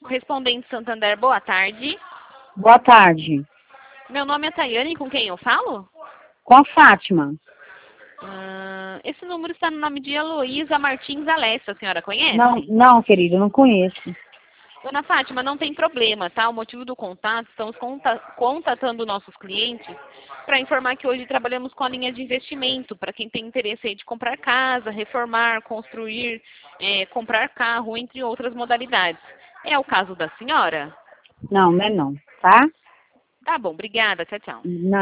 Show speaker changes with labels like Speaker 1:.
Speaker 1: Correspondente Santander, boa tarde.
Speaker 2: Boa tarde.
Speaker 1: Meu nome é Tayane, com quem eu falo?
Speaker 2: Com a Fátima.
Speaker 1: Esse número está no nome de Heloísa Martins Alessa, a senhora conhece?
Speaker 2: Não, querida, não conheço.
Speaker 1: Dona Fátima, não tem problema, tá? O motivo do contato, estamos contatando nossos clientes para informar que hoje trabalhamos com a linha de investimento, para quem tem interesse aí de comprar casa, reformar, construir, comprar carro, entre outras modalidades. É o caso da senhora?
Speaker 2: Não, não é não, tá?
Speaker 1: Tá bom, obrigada, tchau, tchau.